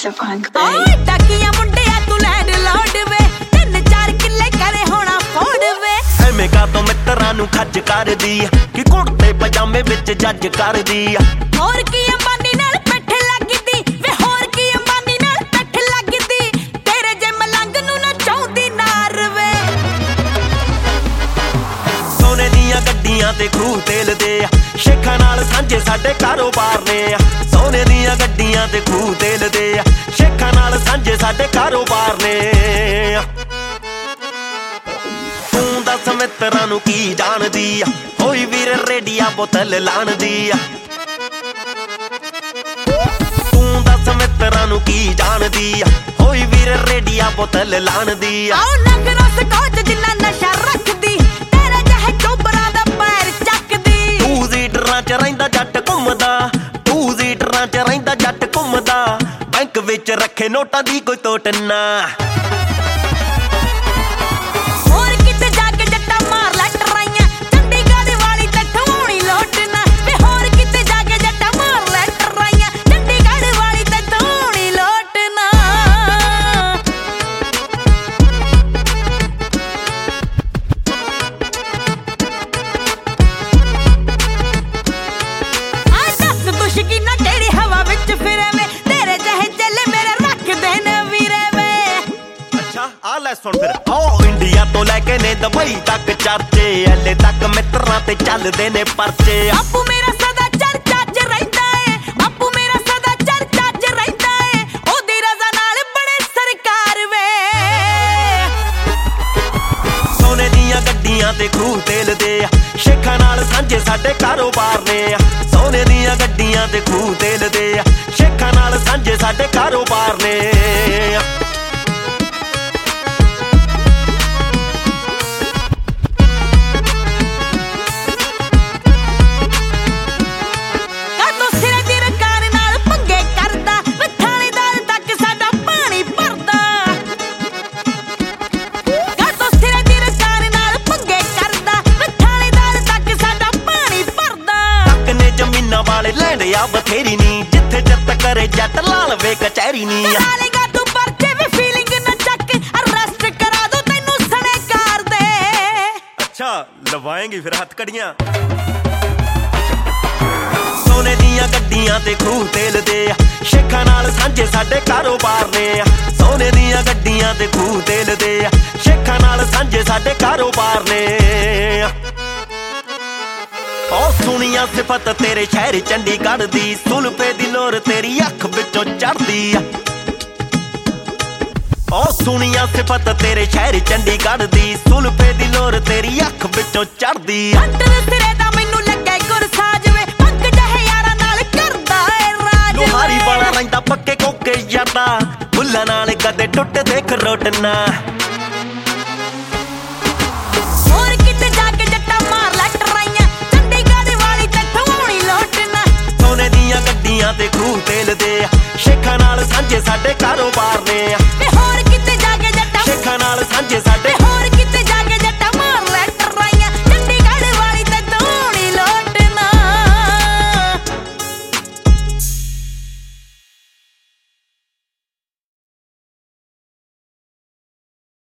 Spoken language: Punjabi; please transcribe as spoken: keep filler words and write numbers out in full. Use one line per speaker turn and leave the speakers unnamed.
Punk
ਓਏ ਟਾਕੀਆਂ ਮੁੰਡਿਆ ਤੂੰ ਲੈਂਡ ਲੋਡ ਵੇ ਤਿੰਨ ਚਾਰ ਕਿੱਲੇ ਕਰੇ ਹੋਣਾ ਫੋੜ ਵੇ
ਐਵੇਂ ਕਾ ਤੋਂ ਮਿੱਤਰਾਂ ਨੂੰ ਖੱਜ ਕਰਦੀ ਆ ਕਿ ਕੁੜਤੇ ਪਜਾਮੇ ਵਿੱਚ ਜੱਜ ਕਰਦੀ ਆ
ਹੋਰ ਕੀ ਅੰਬਾਨੀ ਨਾਲ ਪਿੱਠ ਲੱਗਦੀ ਵੇ ਹੋਰ ਕੀ ਅੰਬਾਨੀ ਨਾਲ ਪਿੱਠ ਲੱਗਦੀ ਤੇਰੇ ਜੇ ਮਲੰਗ ਨੂੰ ਨਾ ਚਾਹੁੰਦੀ ਨਾਰ ਵੇ
ਸੋਨੇ ਦੀਆਂ ਗੱਡੀਆਂ ਤੇ ਖੂਹ ਤੇਲ ਦੇ ਆ ਸ਼ੇਖਾਂ ਨਾਲ ਸਾਂਝੇ ਸਾਡੇ ਕਾਰੋਬਾਰ ਨੇ ਆ ਸੋਨੇ ਦੀਆਂ ਗੱਡੀਆਂ ਤੇ ਖੂਹ ਤੇਲ ਦੇ ਆ ਸ਼ੇਖਾਂ ਨਾਲ ਸਾਂਝੇ ਸਾਡੇ ਕਾਰੋਬਾਰ ਨੇ ਤੂੰ ਦੱਸ ਮਿੱਤਰਾਂ ਨੂੰ ਕੀ ਜਾਣਦੀ ਆ ਹੋਈ ਵੀਰ ਰੇਡੀਆ ਬੋਤਲ ਲਾਣਦੀ ਆ ਤੂੰ ਦੱਸ ਮਿੱਤਰਾਂ ਨੂੰ ਕੀ ਜਾਣਦੀ ਆ ਹੋਈ ਵੀਰ ਰੇਡੀਆ ਬੋਤਲ ਲਾਣਦੀ ਆ
ਆਉ ਨਖਰੋ ਸਕੋਚ ਜਿੰਨਾ ਨਸ਼ਾ ਰੱਖਦੀ ਤੇਰੇ ਜਿਹੇ ਚੋਬਰਾਂ ਦਾ ਪੈਰ ਚੱਕਦੀ
ਤੂੰ ਜ਼ੀਟਰਾਂ ਚ ਰਹਿੰਦਾ ਜੱਟ ਘੁੰਮਦਾ ਤੂੰ ਜ਼ੀਟਰਾਂ ਚ ਰਹਿੰਦਾ ਜੱਟ ਘੁੰਮਦਾ ਬੈਂਕ ਵਿੱਚ ਰੱਖੇ ਨੋਟਾਂ ਦੀ ਕੋਈ ਤੋਟ ਨਾ
ਹੋਰ ਕਿਤੇ ਜਾ ਕੇ ਜੱਟਾਂ ਮਾਰ ਲੈ ਟਰਾਈਆਂ ਚੰਡੀਗੜ੍ਹ ਵਾਲੀ ਤੇ ਠਵਾਉਣੀ ਲੋਟਣਾ ਵੇ ਹੋਰ ਕਿਤੇ ਜਾ ਕੇ ਜੱਟਾਂ ਮਾਰ ਲੈ ਟਰਾਈਆਂ ਚੰਡੀਗੜ੍ਹ ਵਾਲੀ ਤੇ ਠਵਾਉਣੀ ਲੋਟਣਾ ਆ ਦੱਸ ਤੂੰ ਸ਼ਕੀਨਾ ਕਿਹੜੀ ਹਵਾ ਵਿੱਚ ਫਿਰੇ ਵੇ ਤੇਰੇ ਜਿਹੇ ਚੱਲੇ ਮੇਰੇ ਰੱਖਦੇ ਨੇ ਵੀਰੇ ਵੇ
ਅੱਛਾ ਆ ਲੈ ਸੁਣ ਫਿਰ ਓ ਇੰਡੀਆ ਤੋਂ ਲੈ ਕੇ ਨੇ ਦੁਬਈ ਤੱਕ ਚਰਚੇ ਹਲੇ ਤੱਕ ਮਿੱਤਰਾਂ ਤੇ ਚੱਲਦੇ ਨੇ ਪਰਚੇ
ਬਾਪੂ ਮੇਰਾ ਸਦਾ ਚਰਚਾ ਚ ਰਹਿੰਦਾ ਏ ਬਾਪੂ ਮੇਰਾ ਸਦਾ ਚਰਚਾ ਚ ਰਹਿੰਦਾ ਏ ਉਹਦੀ ਰਜ਼ਾ ਨਾਲ ਬੜੇ ਸਰਕਾਰ ਵੇ
ਸੋਨੇ ਦੀਆਂ ਗੱਡੀਆਂ ਤੇ ਖੂਹ ਤੇਲ ਦੇ ਆ ਸ਼ੇਖਾਂ ਨਾਲ ਸਾਂਝੇ ਸਾਡੇ ਕਾਰੋਬਾਰ ਨੇ ਆ ਸੋਨੇ ਦੀਆਂ ਗੱਡੀਆਂ ਤੇ ਖੂਹ ਤੇਲ ਦੇ ਆ ਸ਼ੇਖਾਂ ਨਾਲ ਸਾਂਝੇ ਸਾਡੇ ਕਾਰੋਬਾਰ ਨੇ
ਕਾਤੋਂ ਸਿਰੇ ਦੀ ਰਕਾਰ ਨਾਲ ਪੰਗੇ ਕਰਦਾ ਵੇ ਥਾਣੇਦਾਰ ਤੱਕ ਸਾਡਾ ਪਾਣੀ ਭਰਦਾ ਕਾਤੋਂ ਸਿਰੇ ਦੀ ਰਕਾਰ ਨਾਲ ਪੰਗੇ ਕਰਦਾ ਵੇ ਥਾਣੇਦਾਰ ਤੱਕ ਸਾਡਾ ਪਾਣੀ ਭਰਦਾ
ਤੱਕ ਨੇ ਜ਼ਮੀਨਾਂ ਵਾਲੇ ਲੈਂਡਿਆ ਬਥੇਰੀ ਨੀ ਜਿੱਥੇ ਜੱਟ ਕਰੇ ਜੱਟ ਲਾ ਲਵੇ ਕਚਹਿਰੀ ਨੀ ਆ
ਕਰਾ ਲੇਗਾ ਤੂੰ ਪਰਚੇ ਵੀ ਫੀਲਿੰਗ ਨਾ ਚੱਕ ਅਰੈਸਟ ਕਰਾ ਦੋ ਤੈਨੂੰ ਸਣੇ ਕਾਰ ਦੇ
ਅੱਛਾ ਲਵਾਏਂਗੀ ਫਿਰ ਹੱਥ ਕੜੀਆਂ ਸੋਨੇ ਦੀਆਂ ਗੱਡੀਆਂ ਤੇ ਖੂਹ ਤੇਲ ਦੇ ਆ ਸ਼ੇਖਾਂ ਨਾਲ ਸਾਂਝੇ ਸਾਡੇ ਕਾਰੋਬਾਰ ਨੇ ਆ ਸੋਨੇ ਦੀਆਂ ਗੱਡੀਆਂ ਤੇ ਖੂਹ ਤੇਲ ਦੇ ਆ ਸ਼ੇਖਾਂ ਨਾਲ ਸਾਂਝੇ ਸਾਡੇ ਕਾਰੋਬਾਰ ਨੇ ਓ ਸੁਣੀਆਂ ਸਿਫਤ ਤੇਰੇ ਸ਼ਹਿਰ ਚੰਡੀਗੜ੍ਹ ਦੀ ਸੁਲਫੇ ਦੀ ਲੋਰ ਤੇਰੀ ਅੱਖ ਵਿੱਚੋਂ ਚੜਦੀ ਆ ਓ ਸੁਣੀਆਂ ਸਿਫਤ ਤੇਰੇ ਸ਼ਹਿਰ ਚੰਡੀਗੜ੍ਹ ਦੀ ਸੁਲਫੇ ਦੀ ਲੋਰ ਤੇਰੀ ਅੱਖ ਵਿੱਚੋਂ ਚੜਦੀ ਆ
ਅੰਟਰ ਸਿਰੇ ਦਾ ਮੈਨੂੰ ਲੱਗੇ ਗੁਰਸਾਜ ਵੇ ਪੰਗ ਜਿਹੇ ਯਾਰਾਂ ਨਾਲ ਕਰਦਾ ਏ ਰਾਜ
ਲੋਹਾਰੀ ਵਾਲਾ ਰਹਿੰਦਾ ਪੱਕੇ ਕੋਕੇ ਯਾਦਾ ਬੁੱਲਾਂ ਨਾਲ ਕਦੇ ਟੁੱਟ ਦੇਖ ਰੋਟਨਾ
ਹੋਰ ਕਿਤੇ ਜਾ ਕੇ ਜੱਟਾਂ ਮਾਰ ਲੈ ਟਰਾਈਆਂ ਚੰਡੀਗੜ੍ਹ ਵਾਲੀ ਤੇ ਠਵਾਉਣੀ ਲੋਟਣਾ
ਸੋਨੇ ਦੀਆਂ ਗੱਡੀਆਂ ਤੇ ਖੂਹ ਤੇਲ ਦੇ ਆ ਸ਼ੇਖਾਂ ਨਾਲ ਸਾਂਝੇ ਸਾਡੇ ਕਾਰੋਬਾਰ ਨੇ ਆ
ਵੇ